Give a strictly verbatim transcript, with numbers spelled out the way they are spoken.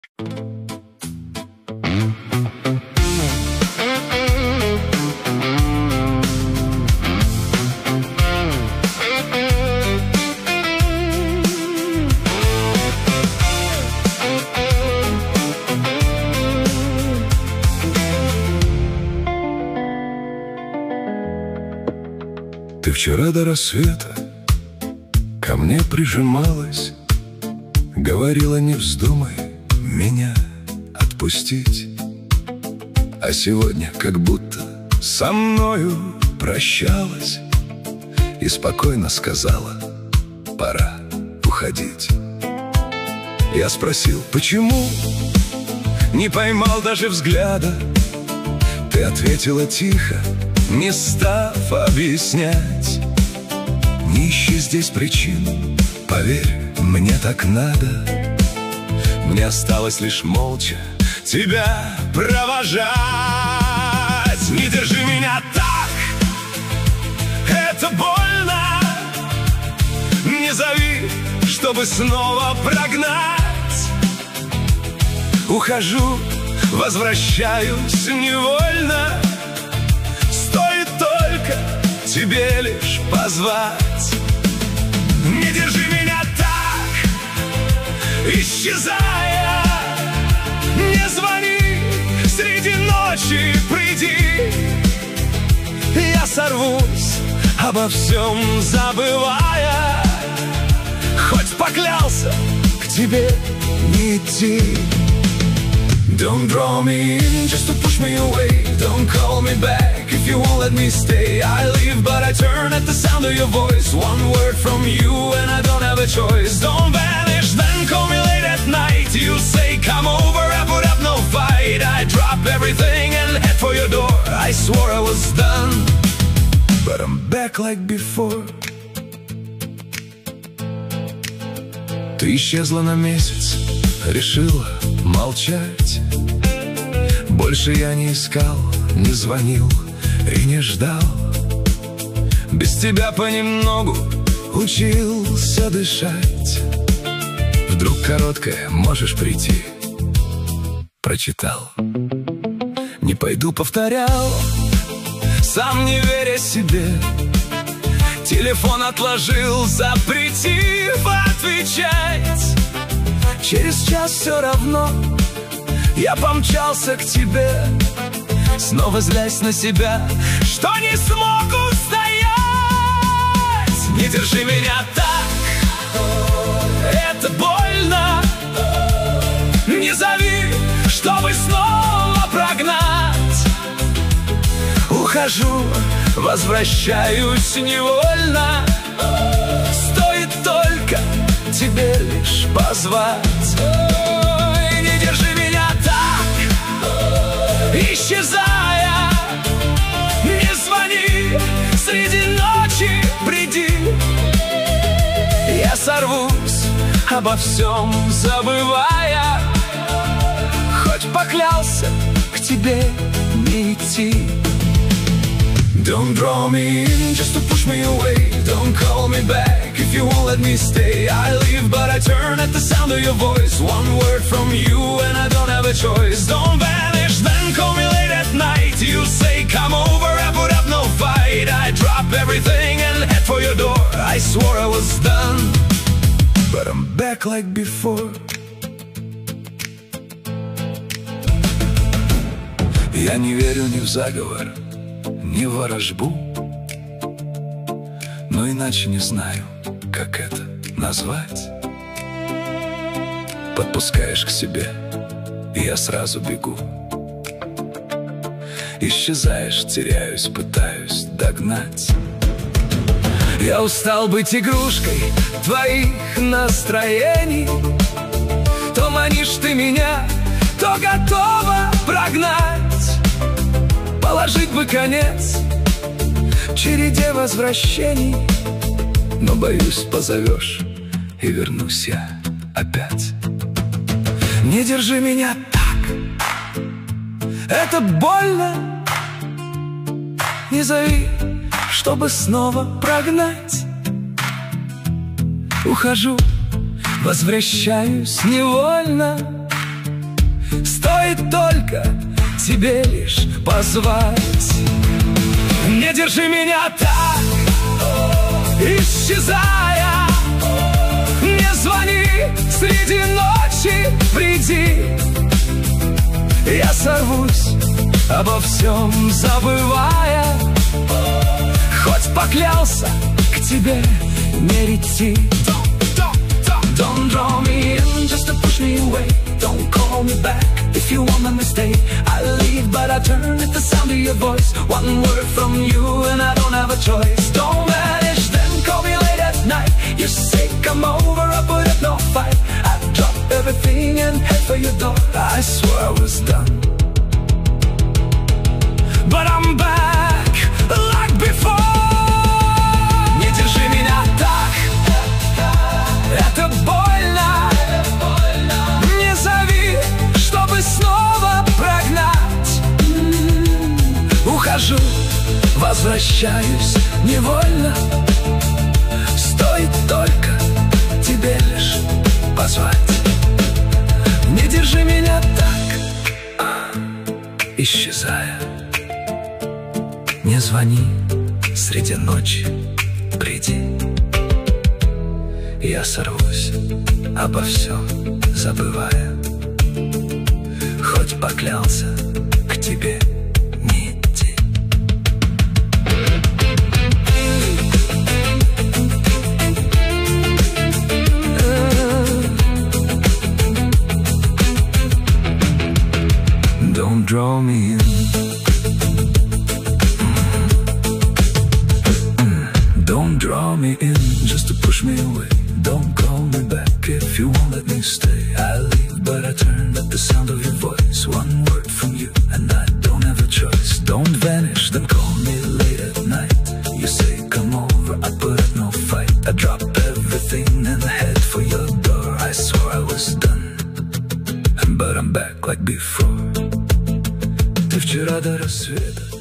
Ты вчера до рассвета ко мне прижималась, говорила, не вздумай меня отпустить. А сегодня как будто со мною прощалась и спокойно сказала: пора уходить. Я спросил, почему, не поймал даже взгляда. Ты ответила тихо, не став объяснять: не ищи здесь причин, поверь, мне так надо. Мне осталось лишь молча тебя провожать. Не держи меня так, это больно. Не зови, чтобы снова прогнать. Ухожу, возвращаюсь невольно. Стоит только тебе лишь позвать. Не держи меня так, исчезая. Не звони, среди ночи приди. Я сорвусь, обо всем забывая. Хоть поклялся к тебе не идти. Don't draw me in just to push me away. Don't call me back if you won't let me stay. I leave but I turn at the sound of your voice. One word from you and I don't have a choice. Don't vanish, then call me late at night. You say come over, I put up no fight. I drop everything and head for your door. I swore I was done, but I'm back like before. Ты исчезла на месяц, решила молчать. Больше я не искал, не звонил и не ждал. Без тебя понемногу учился дышать. Вдруг короткое можешь прийти. Прочитал, не пойду, повторял, сам не веря себе. Телефон отложил, запретив отвечать. Через час все равно я помчался к тебе, снова злясь на себя, что не смог устоять. Не держи меня так, это больно. Не зови, чтобы снова прогнать. Ухожу, возвращаюсь невольно. Стоит только тебе лишь позвать. Ой, не держи меня так, исчезая. Не звони, среди ночи приди. Я сорвусь, обо всем забывая. Хоть поклялся к тебе не идти. Don't draw me in just to push me away. Don't call me back if you won't let me stay. I leave but I turn at the sound of your voice. One word from you and I don't have a choice. Don't vanish, then call me late at night. You say come over, I put up no fight. I drop everything and head for your door. I swore I was done, but I'm back like before. Я не верю ни в заговор, ни в ворожбу, но иначе не знаю, как это назвать. Подпускаешь к себе, и я сразу бегу. Исчезаешь, теряюсь, пытаюсь догнать. Я устал быть игрушкой твоих настроений. То манишь ты меня, то готова прогнать. Положить бы конец череде возвращений, но, боюсь, позовешь, и вернусь я опять. Не держи меня так, это больно. Не зови, чтобы снова прогнать. Ухожу, возвращаюсь невольно. тебе лишь позвать. Не держи меня так, исчезая. Не звони среди ночи, приди. Я сорвусь, обо всем забывая. Хоть поклялся к тебе не идти. Don't draw me in just to push me away. Don't call me back if you won't let me stay. I leave but I turn at the sound of your voice. One word from you and I don't have a choice. Don't vanish then call me late at night. You say come over, I put up no fight. I drop everything and head for your door. I swore I was done, but I'm back like before. Не держи меня так, это больно. Не зови, чтобы снова прогнать. Ухожу, возвращаюсь невольно. Стоит только тебе лишь позвать. Не держи меня так, исчезая. Не звони среди ночи, приди. Я сорвусь, обо всем забывая. Хоть поклялся к тебе не идти. Don't draw me in. Don't draw me in just to push me away. Don't call me back if you won't let me stay. I leave but I turn at the sound of your voice. One word from you and I don't have a choice. Don't vanish then call me late at night. You say come over, I put up no fight. I drop everything and head for your door. I swore I was done, but I'm back like before. Ты вчера до рассвета